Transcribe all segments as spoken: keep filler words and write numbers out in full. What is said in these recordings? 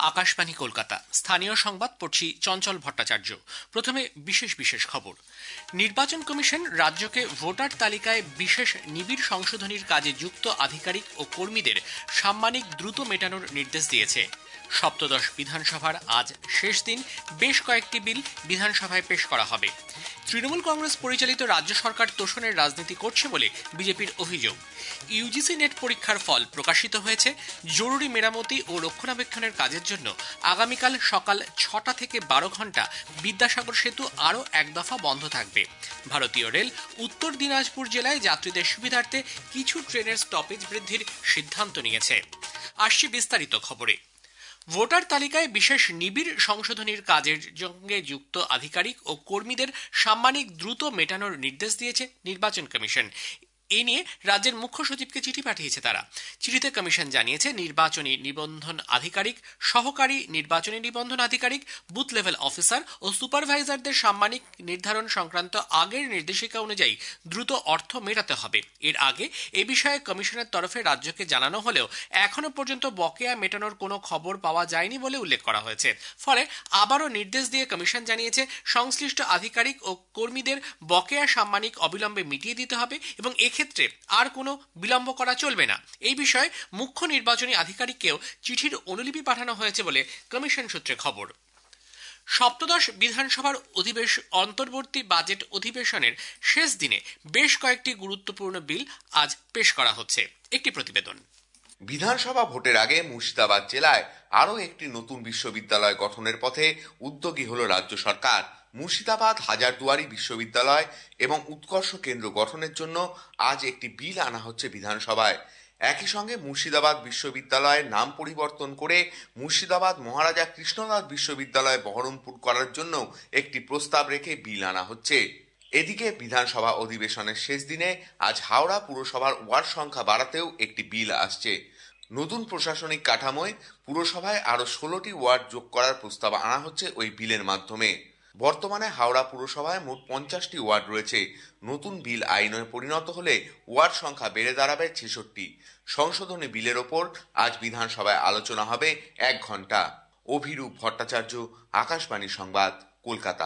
আকাশবাণী কলকাতা। স্থানীয় সংবাদ পড়ছি চঞ্চল ভট্টাচার্য। প্রথমে বিশেষ বিশেষ খবর। নির্বাচন কমিশন রাজ্যকে ভোটার তালিকায় বিশেষ নিবিড় সংশোধনীর কাজে যুক্ত আধিকারিক ও কর্মীদের সাম্মানিক দ্রুত মেটানোর নির্দেশ দিয়েছে। সপ্তদশ বিধানসভার আজ শেষ দিন, বেশ কয়েকটি বিল বিধানসভায় পেশ করা হবে। তৃণমূল কংগ্রেস পরিচালিত রাজ্য সরকার তোষণের রাজনীতি করছে বলে বিজেপির অভিযোগ। ইউজিসি নেট পরীক্ষার ফল প্রকাশিত হয়েছে। জরুরি মেরামতি ও রক্ষণাবেক্ষণের কাজের জন্য আগামীকাল সকাল ছটা থেকে বারো ঘন্টা বিদ্যাসাগর সেতু আরও এক দফা বন্ধ থাকবে। ভারতীয় রেল উত্তর দিনাজপুর জেলায় যাত্রীদের সুবিধার্থে কিছু ট্রেনের স্টপেজ বৃদ্ধির সিদ্ধান্ত নিয়েছে। আসছে বিস্তারিত খবরে। ভোটার তালিকায় বিশেষ নিবিড় সংশোধনীর কাজের সঙ্গে যুক্ত আধিকারিক ও কর্মীদের সাম্মানিক দ্রুত মেটানোর নির্দেশ দিয়েছে নির্বাচন কমিশন। এ নিয়ে রাজ্যের মুখ্য সচিবকে চিঠি পাঠিয়েছে তারা। চিঠিতে কমিশন জানিয়েছে, নির্বাচনী নিবন্ধন আধিকারিক, সহকারী নির্বাচনী নিবন্ধন আধিকারিক, বুথ লেভেল অফিসার ও সুপারভাইজারদের সাম্মানিক নির্ধারণ সংক্রান্ত আগের নির্দেশিকা অনুযায়ী দ্রুত অর্থ মেটাতে হবে। এর আগে এ বিষয়ে কমিশনের তরফে রাজ্যকে জানানো হলেও এখনো পর্যন্ত বকেয়া মেটানোর কোনো খবর পাওয়া যায়নি বলে উল্লেখ করা হয়েছে। ফলে আবারও নির্দেশ দিয়ে কমিশন জানিয়েছে, সংশ্লিষ্ট আধিকারিক ও কর্মীদের বকেয়া সাম্মানিক অবিলম্বে মিটিয়ে দিতে হবে এবং ক্ষেত্রে আর কোনো বিলম্ব করা চলবে না। এই বিষয়ে মুখ্য নির্বাচনী আধিকারিককেও চিঠির অনুলিপি পাঠানো হয়েছে বলে কমিশন সূত্রে খবর। সপ্তদশ বিধানসভার অধিবেশ অন্তর্বর্তী বাজেট অধিবেশনের শেষ দিনে বেশ কয়েকটি গুরুত্বপূর্ণ বিল আজ পেশ করা হচ্ছে। একটি প্রতিবেদন। বিধানসভা ভোটের আগে মুর্শিদাবাদ জেলায় আরও একটি নতুন বিশ্ববিদ্যালয় গঠনের পথে উদ্যোগী হল রাজ্য সরকার। মুর্শিদাবাদ হাজারদুয়ারি বিশ্ববিদ্যালয় এবং উৎকর্ষ কেন্দ্র গঠনের জন্য আজ একটি বিল আনা হচ্ছে বিধানসভায়। একই সঙ্গে মুর্শিদাবাদ বিশ্ববিদ্যালয়ের নাম পরিবর্তন করে মুর্শিদাবাদ মহারাজা কৃষ্ণনাথ বিশ্ববিদ্যালয় বহরমপুর করার জন্য একটি প্রস্তাব রেখে বিল আনা হচ্ছে। এদিকে বিধানসভা অধিবেশনের শেষ দিনে আজ হাওড়া পুরসভার ওয়ার্ড সংখ্যা বাড়াতেও একটি বিল আসছে। নতুন প্রশাসনিক কাঠামোয় পুরসভায় আরো ষোলোটি ওয়ার্ড যোগ করার প্রস্তাব আনা হচ্ছে ওই বিলের মাধ্যমে। বর্তমানে হাওড়া পুরসভায় মোট পঞ্চাশটি ওয়ার্ড রয়েছে। নতুন বিল আইনে পরিণত হলে ওয়ার্ড সংখ্যা বেড়ে দাঁড়াবে ছেষট্টি। সংশোধনী বিলের ওপর আজ বিধানসভায় আলোচনা হবে এক ঘন্টা। অভিরূপ ভট্টাচার্য, আকাশবাণী সংবাদ, কলকাতা।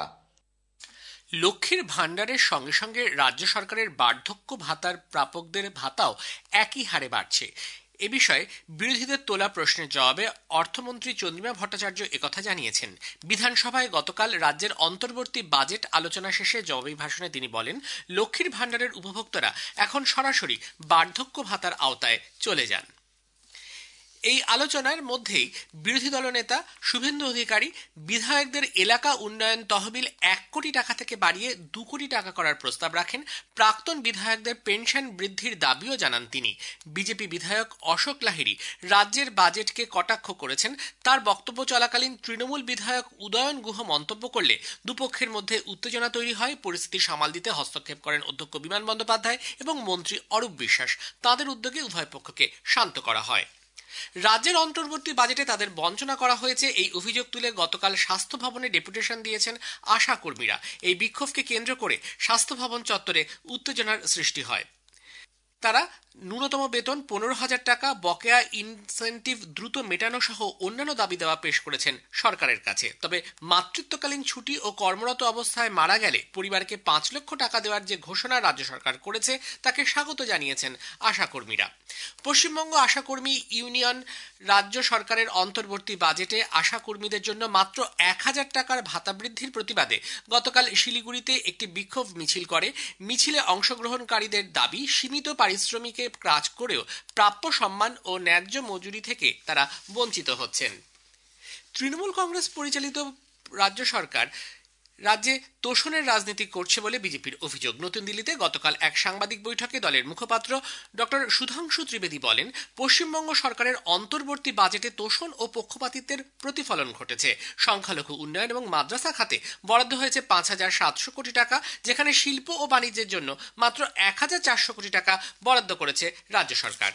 লক্ষ্মীর ভাণ্ডারের সঙ্গে সঙ্গে রাজ্য সরকারের বার্ধক্য ভাতার প্রাপকদের ভাতাও একই হারে বাড়ছে। এ বিষয়ে বিরোধীদের তোলা প্রশ্নের জবাবে অর্থমন্ত্রী চন্দ্রিমা ভট্টাচার্য একথা জানিয়েছেন। বিধানসভায় গতকাল রাজ্যের অন্তর্বর্তী বাজেট আলোচনা শেষে জবাবি ভাষণে তিনি বলেন, লক্ষ্মীর ভাণ্ডারের উপভোক্তারা এখন সরাসরি বার্ধক্য ভাতার আওতায় চলে যান। এই আলোচনার মধ্যেই বিরোধী দলনেতা শুভেন্দু অধিকারী বিধায়কদের এলাকা উন্নয়ন তহবিল এক কোটি টাকা থেকে বাড়িয়ে দু কোটি টাকা করার প্রস্তাব রাখেন। প্রাক্তন বিধায়কদের পেনশন বৃদ্ধির দাবিও জানান তিনি। বিজেপি বিধায়ক অশোক লাহিড়ী রাজ্যের বাজেটকে কটাক্ষ করেছেন। তার বক্তব্য চলাকালীন তৃণমূল বিধায়ক উদয়ন গুহ মন্তব্য করলে দুপক্ষের মধ্যে উত্তেজনা তৈরি হয়। পরিস্থিতি সামাল দিতে হস্তক্ষেপ করেন অধ্যক্ষ বিমান বন্দ্যোপাধ্যায় এবং মন্ত্রী অরূপ বিশ্বাস। তাদের উদ্যোগে উভয় পক্ষকে শান্ত করা হয়। রাজ্যের অন্তর্বর্তী বাজেটে তাদের বঞ্চনা করা হয়েছে, এই অভিযোগ তুলে গতকাল স্বাস্থ্য ভবনে ডেপুটেশন দিয়েছেন আশা কর্মীরা। এই বিক্ষোভকে কেন্দ্র করে স্বাস্থ্য ভবন চত্বরে উত্তেজনার সৃষ্টি হয়। তারা ন্যূনতম বেতন পনেরো হাজার টাকা, বকেয়া ইনসেন্টিভ দ্রুত মেটানো সহ অন্যান্য দাবি দেওয়া পেশ করেছেন সরকারের কাছে। তবে মাতৃত্বকালীন ছুটি ও কর্মরত অবস্থায় মারা গেলে পরিবারকে পাঁচ লক্ষ টাকা দেওয়ার যে ঘোষণা রাজ্য সরকার করেছে তাকে স্বাগত জানিয়েছেন আশাকর্মীরা। পশ্চিমবঙ্গ আশাকর্মী ইউনিয়ন রাজ্য সরকারের অন্তর্বর্তী বাজেটে আশাকর্মীদের জন্য মাত্র এক হাজার টাকার ভাতা বৃদ্ধির প্রতিবাদে গতকাল শিলিগুড়িতে একটি বিক্ষোভ মিছিল করে। মিছিলে অংশগ্রহণকারীদের দাবি, সীমিত পারিশ্রমিকে কাজ করেও প্রাপ্য সম্মান ও ন্যায্য মজুরি থেকে তারা বঞ্চিত হচ্ছেন। তৃণমূল কংগ্রেস পরিচালিত রাজ্য সরকার রাজ্যে তোষণের রাজনীতি করছে বলে বিজেপির অভিযোগ। নতুন দিল্লিতে গতকাল এক সাংবাদিক বৈঠকে দলের মুখপাত্র ডক্টর সুধাংশু ত্রিবেদী বলেন, পশ্চিমবঙ্গ সরকারের অন্তর্বর্তী বাজেটে তোষণ ও পক্ষপাতিত্বের প্রতিফলন ঘটেছে। সংখ্যালঘু উন্নয়ন এবং মাদ্রাসা খাতে বরাদ্দ হয়েছে পাঁচ হাজার সাতশো কোটি টাকা, যেখানে শিল্প ও বাণিজ্যের জন্য মাত্র এক হাজার চারশো কোটি টাকা বরাদ্দ করেছে রাজ্য সরকার।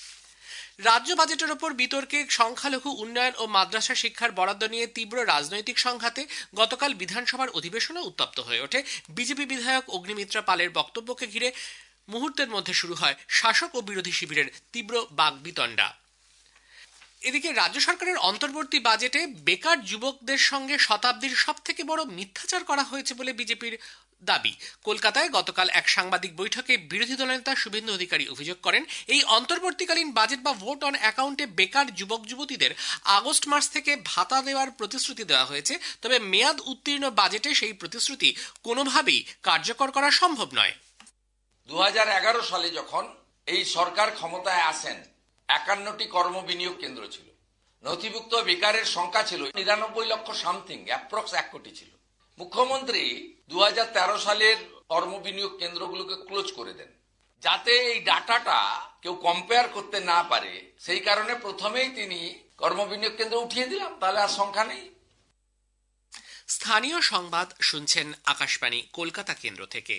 রাজ্য বাজেটের ওপর বিতর্কে সংখ্যালঘু উন্নয়ন ও মাদ্রাসা শিক্ষার বরাদ্দ নিয়ে তীব্র রাজনৈতিক সংঘাতে গতকাল বিধানসভার অধিবেশনও উত্তপ্ত হয়ে ওঠে। বিজেপি বিধায়ক অগ্নিমিত্রা পালের বক্তব্যকে ঘিরে মুহূর্তের মধ্যে শুরু হয় শাসক ও বিরোধী শিবিরের তীব্র বাকবিতণ্ডা। এদিকে রাজ্য সরকারের অন্তর্বর্তী বাজেটে বেকার যুবকদের সঙ্গে শতাব্দীর সব থেকে বড় মিথ্যাচার করা হয়েছে বলে বিজেপির দাবি। কলকাতায় গতকাল এক সাংবাদিক বৈঠকে বিরোধী দলনেতা শুভেন্দু অধিকারী অভিযোগ করেন, এই অন্তর্বর্তীকালীন বাজেট বা ভোট অন অ্যাকাউন্টে বেকার যুবক যুবতীদের আগস্ট মাস থেকে ভাতা দেওয়ার প্রতিশ্রুতি দেওয়া হয়েছে, তবে মেয়াদ উত্তীর্ণ বাজেটে সেই প্রতিশ্রুতি কোনোভাবেই কার্যকর করা সম্ভব নয়। দু হাজার এগারো সালে যখন এই সরকার ক্ষমতায় আসেন, একান্নটি কর্ম বিনিয়োগ কেন্দ্র ছিল, নথিভুক্ত বেকারের সংখ্যা ছিল নিরানব্বই লক্ষ সামথিং, অ্যাপ্রক্স এক কোটি ছিল। মুখ্যমন্ত্রী দু হাজার তেরো সালের কর্ম বিনিয়োগ কেন্দ্রগুলোকে ক্লোজ করে দেন, যাতে এই ডাটাটা কেউ কম্পেয়ার করতে না পারে। সেই কারণে প্রথমেই তিনি কর্ম বিনিয়োগ কেন্দ্র উঠিয়ে দিলাম, তাহলে আর সংখ্যা নেই। স্থানীয় সংবাদ শুনছেন আকাশবাণী কলকাতা কেন্দ্র থেকে।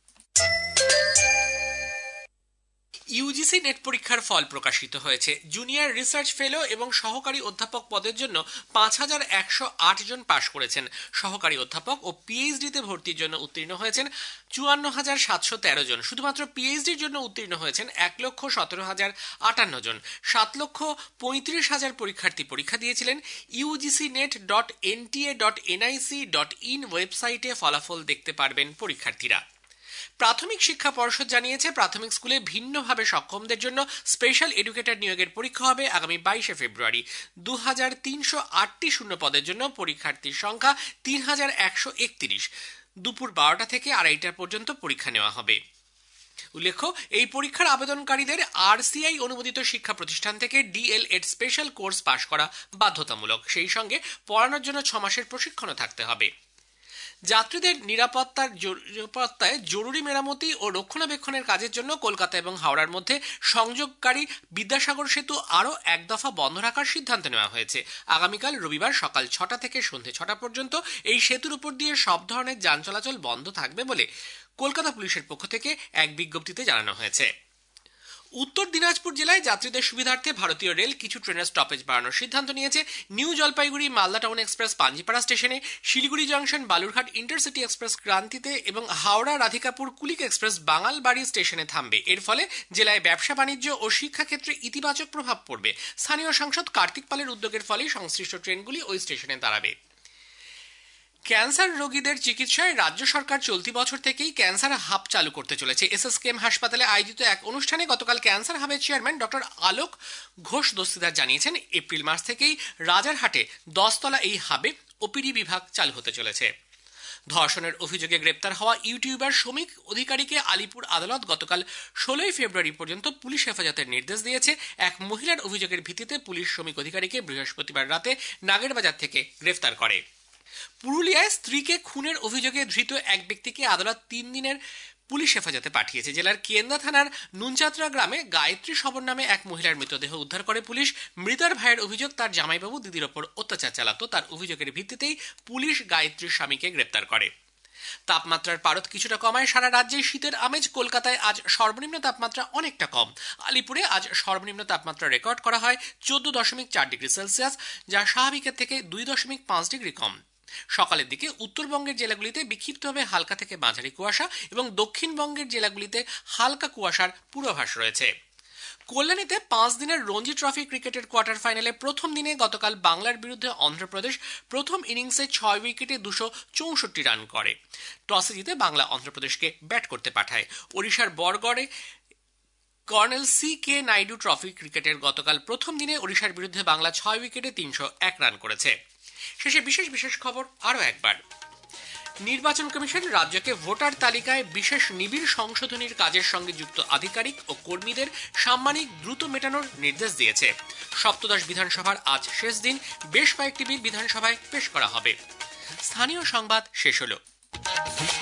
ইউজিসি নেট পরীক্ষার ফল প্রকাশিত হয়েছে। জুনিয়র রিসার্চ ফেলো এবং সহকারী অধ্যাপক পদের জন্য পাঁচ হাজার একশো আট জন পাশ করেছেন। সহকারী অধ্যাপক ও পিএইচডিতে ভর্তির জন্য উত্তীর্ণ হয়েছেন চুয়ান্ন হাজার সাতশো তেরো জন। শুধুমাত্র পিএইচডির জন্য উত্তীর্ণ হয়েছেন এক লক্ষ সতেরো হাজার আটান্ন জন। সাত লক্ষ পঁয়ত্রিশ হাজার পরীক্ষার্থী পরীক্ষা দিয়েছিলেন। UGC NET dot NTA dot NIC dot in ওয়েবসাইটে ফলাফল দেখতে পারবেন পরীক্ষার্থীরা। প্রাথমিক শিক্ষা পর্ষদ জানিয়েছে, প্রাথমিক স্কুলে ভিন্নভাবে সক্ষমদের জন্য স্পেশাল এডুকেটর নিয়োগের পরীক্ষা হবে আগামী বাইশে ফেব্রুয়ারি। দু হাজার তিনশো আটটি শূন্য পদের জন্য পরীক্ষার্থীর সংখ্যা তিন হাজার একশো একত্রিশ। দুপুর বারোটা থেকে আড়াইটা পর্যন্ত পরীক্ষা নেওয়া হবে। উল্লেখ্য, এই পরীক্ষার আবেদনকারীদের আরসিআই অনুমোদিত শিক্ষা প্রতিষ্ঠান থেকে ডিএলএড স্পেশাল কোর্স পাশ করা বাধ্যতামূলক। সেই সঙ্গে পড়ানোর জন্য ছ মাসের প্রশিক্ষণও থাকতে হবে। যাত্রীদের নিরাপত্তার নিরাপত্তায় জরুরি মেরামতি ও রক্ষণাবেক্ষণের কাজের জন্য কলকাতা এবং হাওড়ার মধ্যে সংযোগকারী বিদ্যাসাগর সেতু আরও এক দফা বন্ধ রাখার সিদ্ধান্ত নেওয়া হয়েছে। আগামীকাল রবিবার সকাল ছটা থেকে সন্ধ্যে ছটা পর্যন্ত এই সেতুর উপর দিয়ে সব ধরনের যান চলাচল বন্ধ থাকবে বলে কলকাতা পুলিশের পক্ষ থেকে এক বিজ্ঞপ্তিতে জানানো হয়েছে। উত্তর দিনাজপুর জেলায় যাত্রীদের সুবিধার্থে ভারতীয় রেল কিছু ট্রেনের স্টপেজ বাড়ানোর সিদ্ধান্ত নিয়েছে। New Jalpaiguri Malda town express Panjipara স্টেশনে, Siliguri junction Balurghat intercity express ক্রান্তিতে এবং হাওড়া রাধিকাপুর কুলিক এক্সপ্রেস বাঙালবাড়ি স্টেশনে থামবে। এর ফলে জেলায় ব্যবসা বাণিজ্য ও শিক্ষাক্ষেত্রে ইতিবাচক প্রভাব পড়বে। স্থানীয় সাংসদ কার্তিক পালের উদ্যোগের ফলে সংশ্লিষ্ট ট্রেনগুলি ওই স্টেশনে দাঁড়াবে। ক্যান্সার রোগীদের চিকিৎসায় রাজ্য সরকার চলতি বছর থেকেই ক্যান্সার হাব চালু করতে চলেছে। এসএসকেএম হাসপাতালে আয়োজিত এক অনুষ্ঠানে গতকাল ক্যান্সার হাবের চেয়ারম্যান ডক্টর আলোক ঘোষ দস্তিদার জানিয়েছেন, এপ্রিল মাস থেকেই রাজারহাটে দশতলা এই হাবে ওপিডি বিভাগ চালু হতে চলেছে। ধর্ষণের অভিযোগে গ্রেপ্তার হওয়া ইউটিউবার শ্রমিক অধিকারীকে আলিপুর আদালত গতকাল ষোলোই ফেব্রুয়ারি পর্যন্ত পুলিশ হেফাজতের নির্দেশ দিয়েছে। এক মহিলার অভিযোগের ভিত্তিতে পুলিশ শ্রমিক অধিকারীকে বৃহস্পতিবার রাতে নাগেরবাজার থেকে গ্রেফতার করে। পুরুলিয়ায় স্ত্রীকে খুনের অভিযোগে ধৃত এক ব্যক্তিকে আদালত তিন দিনের পুলিশ হেফাজতে পাঠিয়েছে। জেলার কেন্দা থানার নুনচাত্রা গ্রামে গায়ত্রী শবর নামে এক মহিলার মৃতদেহ উদ্ধার করে পুলিশ। মৃতার ভাইয়ের অভিযোগ, তার জামাইবাবু দিদির ওপর অত্যাচার চালাতো। তার অভিযোগের ভিত্তিতেই পুলিশ গায়ত্রীর স্বামীকে গ্রেপ্তার করে। তাপমাত্রার পারদ কিছুটা কমায় সারা রাজ্যে শীতের আমেজ। কলকাতায় আজ সর্বনিম্ন তাপমাত্রা অনেকটা কম। আলিপুরে আজ সর্বনিম্ন তাপমাত্রা রেকর্ড করা হয় চোদ্দ দশমিক চার ডিগ্রি সেলসিয়াস, যা স্বাভাবিকের থেকে দুই দশমিক পাঁচ ডিগ্রি কম। সকালের দিকে উত্তরবঙ্গের জেলাগুলিতে বিক্ষিপ্তভাবে হালকা থেকে মাঝারি কুয়াশা এবং দক্ষিণবঙ্গের জেলাগুলিতে হালকা কুয়াশার পূর্বাভাস রয়েছে। কল্যাণীতে পাঁচ দিনের রঞ্জি ট্রফি ক্রিকেটের কোয়ার্টার ফাইনালে প্রথম দিনে গতকাল বাংলার বিরুদ্ধে অন্ধ্রপ্রদেশ প্রথম ইনিংসে ছয় উইকেটে দুশো চৌষট্টি রান করে। টসে জিতে বাংলা অন্ধ্রপ্রদেশকে ব্যাট করতে পাঠায়। ওড়িশার বরগড়ে colonel C K Naidu trophy ক্রিকেটের গতকাল প্রথম দিনে ওড়িশার বিরুদ্ধে বাংলা ছয় উইকেটে তিনশো এক রান করেছে। শেষে বিশেষ বিশেষ খবর আরও একবার। নির্বাচন কমিশন রাজ্যকে ভোটার তালিকায় বিশেষ নিবিড় সংশোধনীর কাজের সঙ্গে যুক্ত আধিকারিক ও কর্মীদের সাম্মানিক দ্রুত মেটানোর নির্দেশ দিয়েছে। সপ্তদশ বিধানসভার আজ শেষ দিন, বেশ কয়েকটি বিল বিধানসভায় পেশ করা হবে। স্থানীয় সংবাদ শেষ হলো।